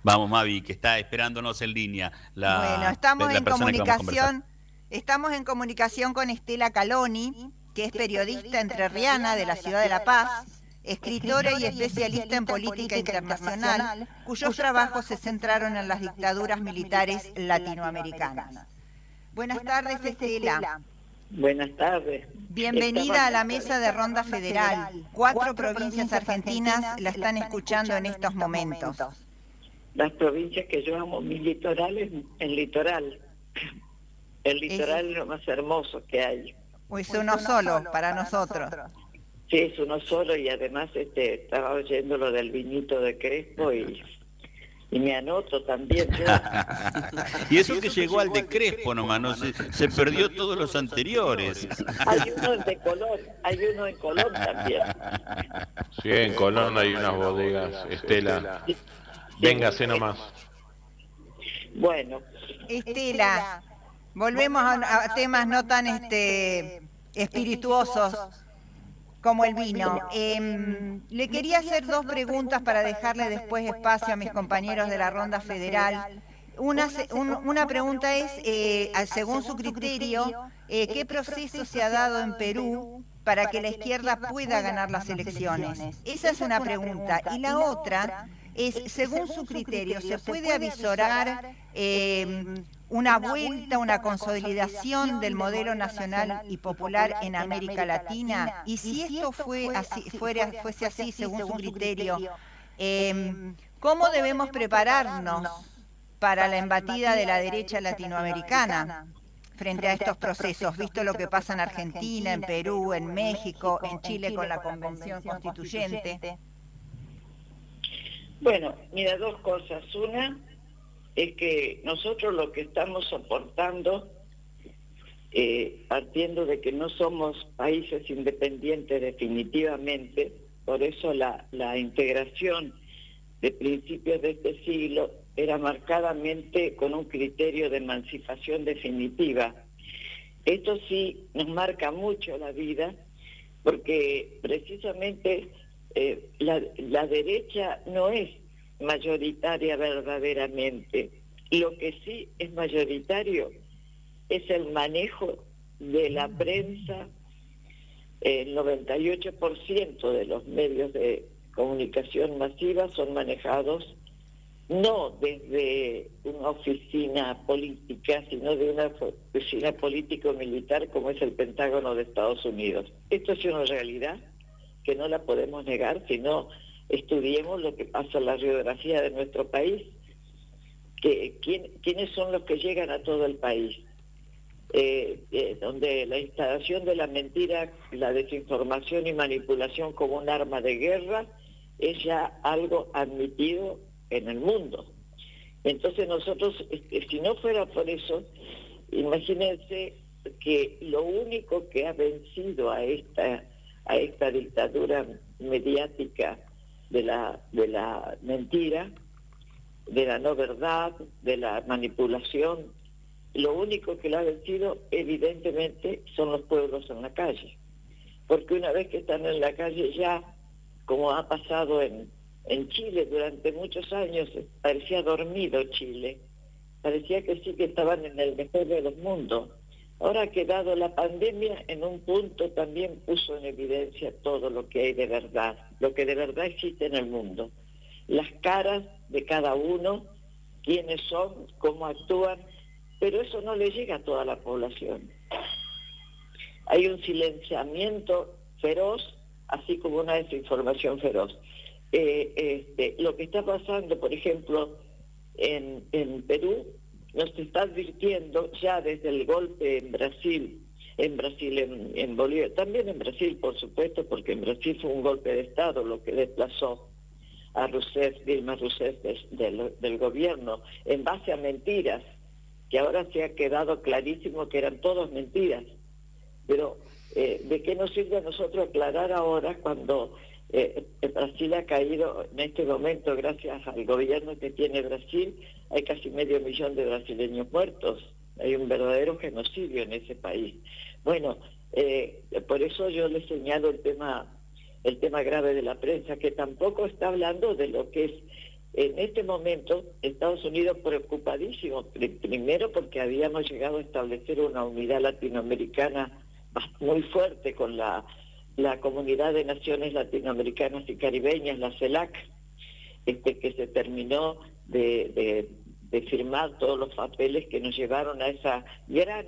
Vamos, Mavi, que está esperándonos en línea Bueno, estamos en comunicación con Estela Caloni, que es periodista entrerriana de la ciudad de La Paz, escritora y especialista en política internacional, cuyos trabajos se centraron en las dictaduras militares latinoamericanas. Buenas tardes, Estela. Buenas tardes. Bienvenida a la mesa de Ronda Federal. 4 provincias argentinas la están escuchando en estos momentos. Las provincias que yo amo, mi litoral es el litoral. El litoral es lo más hermoso que hay. Pues uno solo para nosotros. Sí, es uno solo, y además estaba oyendo lo del vinito de Crespo y me anoto también yo. Y eso que llegó al de Crespo nomás, no se perdió todos los anteriores. Hay uno de Colón, hay uno en Colón también. Sí, en Colón hay unas bodegas, Estela. Véngase nomás. Bueno, Estela, volvemos a temas no tan espirituosos como el vino. Le quería hacer 2 preguntas para dejarle después espacio a mis compañeros de la Ronda Federal. Una pregunta es, según su criterio, ¿qué proceso se ha dado en Perú para que la izquierda pueda ganar las elecciones? Esa es una pregunta. Y la otra es, según su criterio, ¿se puede avisorar una vuelta, una consolidación del modelo nacional y popular en América Latina? Y si esto fuese así, según su criterio, ¿cómo debemos prepararnos para la embatida de la derecha latinoamericana frente a estos procesos, visto lo que pasa en Argentina, en Perú, en México, en Chile con la Convención Constituyente? Bueno, mira, 2 cosas. Una es que nosotros lo que estamos soportando, partiendo de que no somos países independientes definitivamente, por eso la integración de principios de este siglo era marcadamente con un criterio de emancipación definitiva. Esto sí nos marca mucho la vida, porque precisamente la derecha no es mayoritaria verdaderamente. Lo que sí es mayoritario es el manejo de la prensa. El 98% de los medios de comunicación masiva son manejados no desde una oficina política, sino de una oficina político-militar como es el Pentágono de Estados Unidos. Esto es una realidad que no la podemos negar, sino estudiemos lo que pasa en la radiografía de nuestro país, quiénes son los que llegan a todo el país, donde la instalación de la mentira, la desinformación y manipulación como un arma de guerra es ya algo admitido en el mundo. Entonces nosotros, si no fuera por eso, imagínense que lo único que ha vencido a esta dictadura mediática de la mentira, de la no verdad, de la manipulación, lo único que la ha vencido evidentemente son los pueblos en la calle. Porque una vez que están en la calle ya, como ha pasado en Chile durante muchos años, parecía dormido Chile, parecía que sí que estaban en el mejor de los mundos. Ahora que dado la pandemia, en un punto también puso en evidencia todo lo que hay de verdad, lo que de verdad existe en el mundo. Las caras de cada uno, quiénes son, cómo actúan, pero eso no le llega a toda la población. Hay un silenciamiento feroz, así como una desinformación feroz. Lo que está pasando, por ejemplo, en Perú, nos está advirtiendo ya desde el golpe en Bolivia, también en Brasil, por supuesto, porque en Brasil fue un golpe de Estado lo que desplazó a Dilma Rousseff del gobierno, en base a mentiras, que ahora se ha quedado clarísimo que eran todas mentiras. Pero, ¿de qué nos sirve a nosotros aclarar ahora cuando Brasil ha caído en este momento, gracias al gobierno que tiene Brasil? Hay casi 500.000 de brasileños muertos. Hay un verdadero genocidio en ese país. Bueno, por eso yo le señalo el tema grave de la prensa, que tampoco está hablando de lo que es En este momento, Estados Unidos preocupadísimo, primero porque habíamos llegado a establecer una unidad latinoamericana muy fuerte con la Comunidad de Naciones Latinoamericanas y Caribeñas, la CELAC, que se terminó de firmar todos los papeles que nos llevaron a esa gran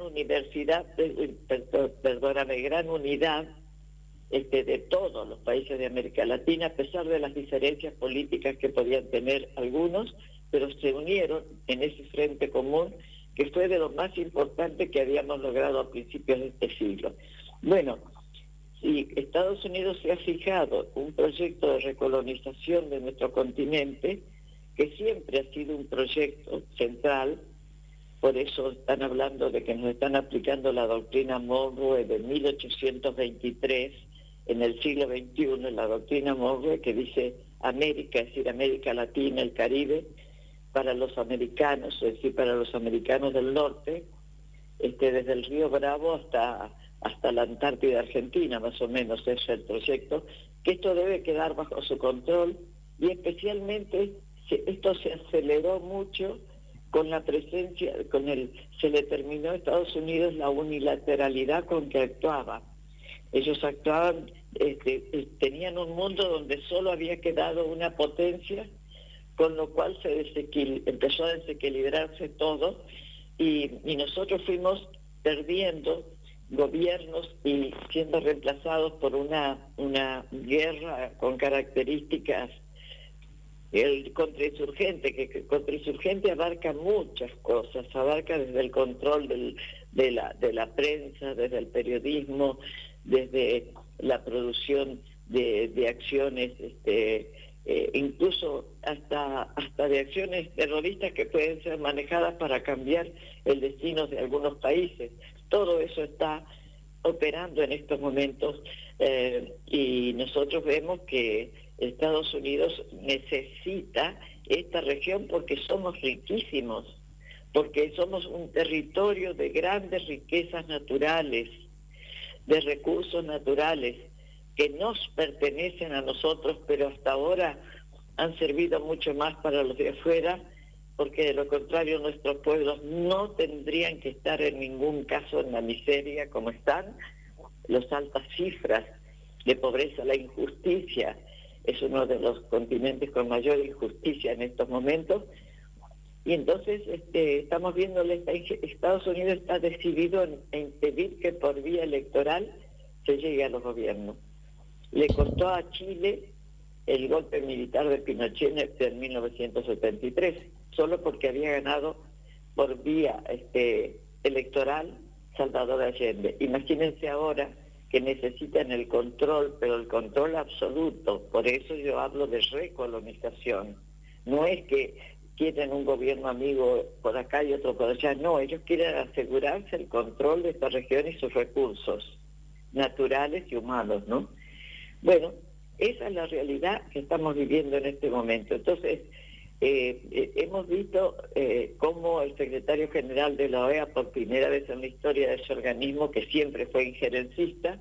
gran unidad de todos los países de América Latina, a pesar de las diferencias políticas que podían tener algunos, pero se unieron en ese frente común que fue de lo más importante que habíamos logrado a principios de este siglo. Bueno, si Estados Unidos se ha fijado un proyecto de recolonización de nuestro continente, que siempre ha sido un proyecto central, por eso están hablando de que nos están aplicando la doctrina Monroe de 1823 en el siglo XXI, la doctrina Monroe que dice América, es decir, América Latina, el Caribe, para los americanos, es decir, para los americanos del norte, desde el río Bravo hasta la Antártida Argentina, más o menos, es el proyecto, que esto debe quedar bajo su control, y especialmente esto se aceleró mucho con la presencia, se le terminó a Estados Unidos la unilateralidad con que actuaba. Ellos actuaban, tenían un mundo donde solo había quedado una potencia, con lo cual empezó a desequilibrarse todo, y nosotros fuimos perdiendo gobiernos y siendo reemplazados por una guerra con características. El contrainsurgente, que contrainsurgente abarca muchas cosas, abarca desde el control de la prensa, desde el periodismo, desde la producción de acciones, incluso hasta de acciones terroristas que pueden ser manejadas para cambiar el destino de algunos países. Todo eso está operando en estos momentos, y nosotros vemos que Estados Unidos necesita esta región porque somos riquísimos, porque somos un territorio de grandes riquezas naturales, de recursos naturales que nos pertenecen a nosotros, pero hasta ahora han servido mucho más para los de afuera, porque de lo contrario nuestros pueblos no tendrían que estar en ningún caso en la miseria como están. Las altas cifras de pobreza, la injusticia, es uno de los continentes con mayor injusticia en estos momentos, y entonces estamos viendo Estados Unidos está decidido en impedir que por vía electoral se llegue a los gobiernos. Le costó a Chile el golpe militar de Pinochet en 1973, solo porque había ganado por vía electoral Salvador Allende. Imagínense ahora que necesitan el control, pero el control absoluto. Por eso yo hablo de recolonización. No es que quieren un gobierno amigo por acá y otro por allá, no, ellos quieren asegurarse el control de esta región y sus recursos naturales y humanos, ¿no? Bueno, esa es la realidad que estamos viviendo en este momento. Entonces, hemos visto cómo el secretario general de la OEA, por primera vez en la historia de ese organismo, que siempre fue injerencista,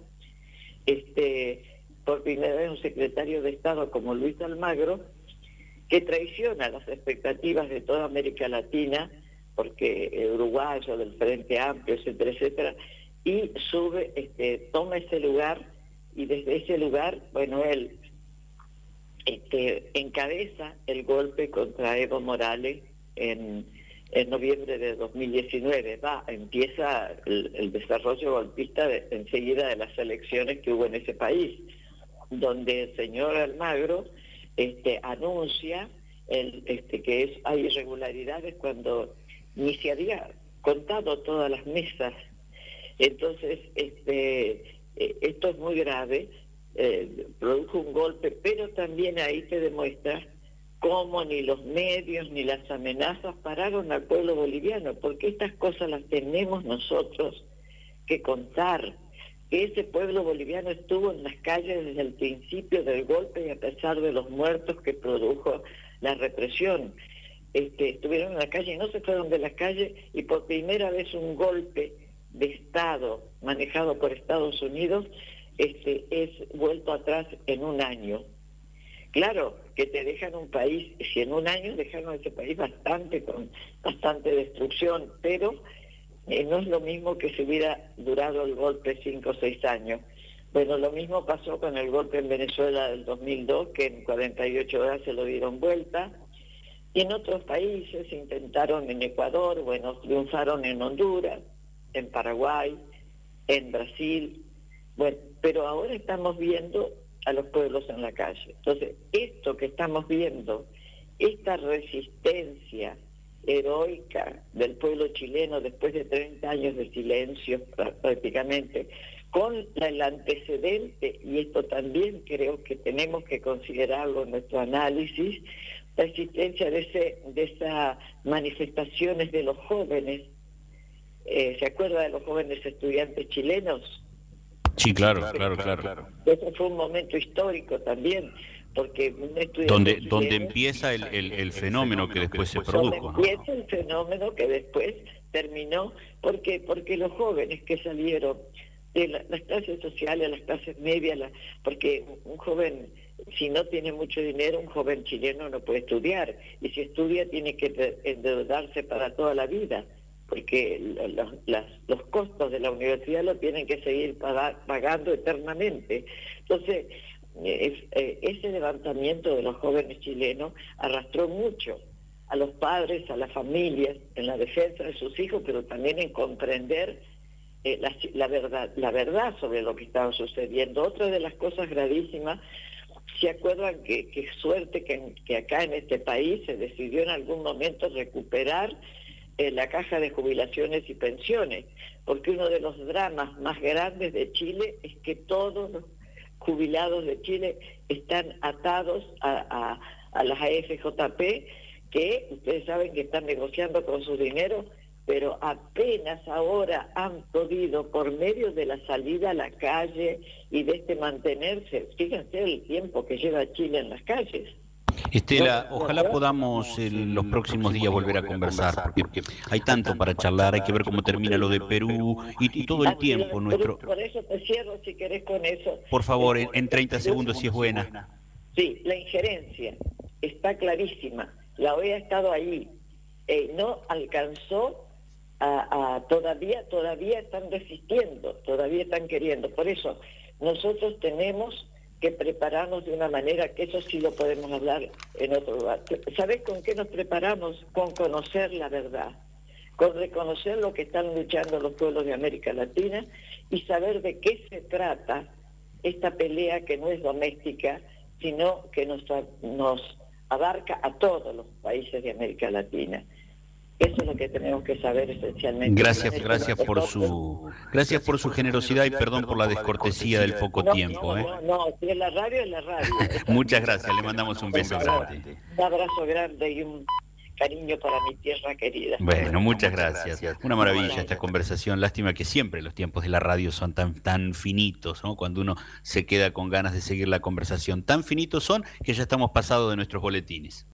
por primera vez un secretario de Estado como Luis Almagro, que traiciona las expectativas de toda América Latina, porque uruguayo, del Frente Amplio, etcétera, etcétera, y toma ese lugar, y desde ese lugar, bueno, él encabeza el golpe contra Evo Morales en noviembre de 2019. Empieza el desarrollo golpista enseguida de las elecciones que hubo en ese país, donde el señor Almagro anuncia que hay irregularidades cuando ni se había contado todas las mesas. Entonces, esto es muy grave, produjo un golpe, pero también ahí te demuestra cómo ni los medios ni las amenazas pararon al pueblo boliviano, porque estas cosas las tenemos nosotros que contar, que ese pueblo boliviano estuvo en las calles desde el principio del golpe y a pesar de los muertos que produjo la represión. Estuvieron en la calle y no se fueron de la calle, y por primera vez un golpe de Estado manejado por Estados Unidos es vuelto atrás en un año. Claro, que te dejan un país, si en un año dejaron ese país con bastante destrucción, pero no es lo mismo que si hubiera durado el golpe 5 o 6 años. Bueno, lo mismo pasó con el golpe en Venezuela del 2002, que en 48 horas se lo dieron vuelta. Y en otros países intentaron, en Ecuador, bueno, triunfaron en Honduras, en Paraguay, en Brasil. Bueno, pero ahora estamos viendo a los pueblos en la calle. Entonces, esto que estamos viendo, esta resistencia heroica del pueblo chileno después de 30 años de silencio prácticamente, con el antecedente, y esto también creo que tenemos que considerarlo en nuestro análisis, la existencia de esas manifestaciones de los jóvenes. ¿Se acuerda de los jóvenes estudiantes chilenos? Sí, claro. Eso fue un momento histórico también, porque un estudiante donde empieza el fenómeno que después se produjo. Donde empieza el fenómeno que después terminó, porque los jóvenes que salieron de las clases sociales, las clases medias, porque un joven, si no tiene mucho dinero, un joven chileno no puede estudiar, y si estudia tiene que endeudarse para toda la vida, porque los costos de la universidad lo tienen que seguir pagando eternamente. Entonces, ese levantamiento de los jóvenes chilenos arrastró mucho a los padres, a las familias, en la defensa de sus hijos, pero también en comprender la verdad sobre lo que estaba sucediendo. Otra de las cosas gravísimas, ¿se acuerdan que suerte que acá en este país se decidió en algún momento recuperar la caja de jubilaciones y pensiones? Porque uno de los dramas más grandes de Chile es que todos los jubilados de Chile están atados a las AFJP, que ustedes saben que están negociando con su dinero, pero apenas ahora han podido, por medio de la salida a la calle y de mantenerse. Fíjense el tiempo que lleva Chile en las calles. Estela, ojalá podamos en los próximos días volver a conversar, porque hay tanto para charlar, hay que ver cómo termina lo de Perú y todo el tiempo nuestro... Por eso te cierro, si querés, con eso. Por favor, en 30 segundos, si es buena. Sí, la injerencia está clarísima. La OEA ha estado ahí. No alcanzó todavía están resistiendo, todavía están queriendo. Por eso nosotros tenemos que prepararnos de una manera que eso sí lo podemos hablar en otro lugar. ¿Sabés con qué nos preparamos? Con conocer la verdad, con reconocer lo que están luchando los pueblos de América Latina y saber de qué se trata esta pelea, que no es doméstica, sino que nos abarca a todos los países de América Latina. Eso es lo que tenemos que saber esencialmente. Gracias por su generosidad y perdón por la descortesía del poco tiempo. No, si es la radio, es la radio. Muchas gracias, le mandamos un beso grande. Un abrazo grande y un cariño para mi tierra querida. Bueno, muchas gracias. Una maravilla esta conversación. Lástima que siempre los tiempos de la radio son tan finitos, ¿no? Cuando uno se queda con ganas de seguir la conversación. Tan finitos son que ya estamos pasados de nuestros boletines.